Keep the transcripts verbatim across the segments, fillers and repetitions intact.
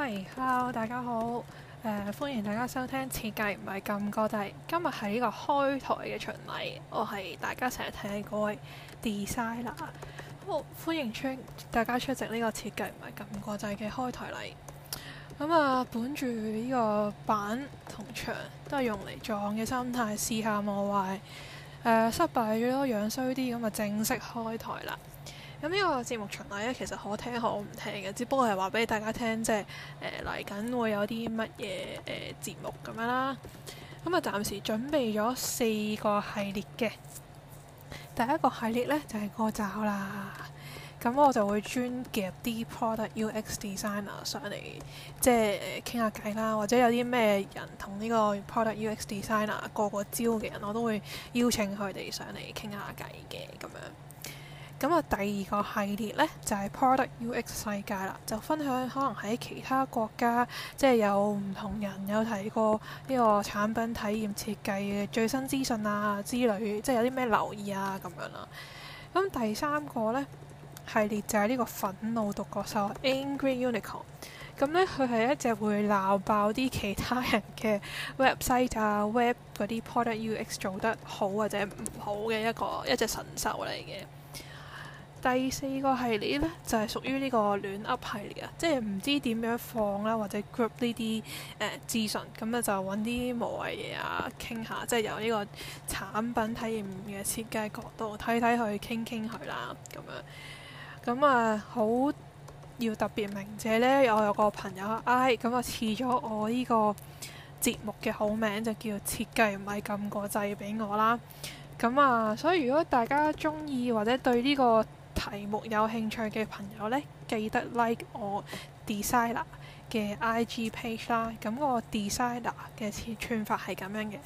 喂，hello，大家好，誒、呃、歡迎大家收聽設計唔係咁哥仔。今日係呢個開台嘅巡禮，我係大家成日睇嗰位 designer，好歡迎出大家出席呢個設計唔係咁哥仔嘅開台禮。咁啊，本住呢個板同牆都係用嚟撞嘅心態，試下我壞，誒、呃、失敗咗都樣衰啲，咁啊正式開台啦。咁呢個節目巡禮咧，其實可聽可唔聽嘅，只不過係話俾大家聽，即係誒嚟緊會有啲乜嘢誒節目咁樣啦。咁啊，暫時準備咗四個系列嘅。第一個系列咧就係、是、個罩啦。咁我就會專夾啲 product U X designer 上嚟，即係誒傾下偈啦，或者有啲咩人同呢個 product U X designer 過過招嘅人，我都會邀請佢哋上嚟傾下偈嘅咁樣。咁啊，第二個系列呢，就係、是、Product U X 世界啦，就分享可能喺其他國家，即係有唔同人有睇過呢個產品體驗設計嘅最新資訊啊之類，即係有啲咩留意啊咁樣啦。咁第三個呢，系列就係呢個憤怒獨角獸 Angry Unicorn。咁呢，佢係一隻會鬧爆啲其他人嘅 website 啊 web 嗰啲 Product U X 做得好或者唔好嘅一個一隻神獸嚟嘅。第四個系列呢，就係、是、屬於呢個亂 Up 系列啊，即係唔知點樣放啦，或者 group 呢啲誒資訊，咁咧就揾啲無謂嘢啊傾下，即係由呢個產品體驗嘅設計角度睇睇佢傾傾佢啦咁樣。咁啊好要特別鳴謝呢，我有個朋友 I 咁啊賜咗我呢個節目嘅好名，就叫設計唔係咁個掣俾我啦。咁啊，所以如果大家中意或者對呢個題目有興趣嘅朋友呢，記得 like 我 designer 嘅 I G page 啦。咁個 designer 嘅串法係咁樣嘅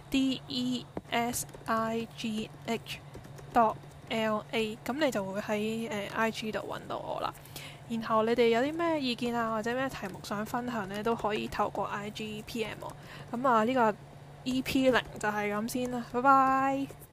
D E S I G H dot L A， 咁你就會喺誒、呃、I G 度揾到我啦。然後你哋有啲咩意見啊，或者咩題目想分享呢，都可以透過 I G P M 我。咁啊，呢個 E P 零就係咁先啦，拜拜。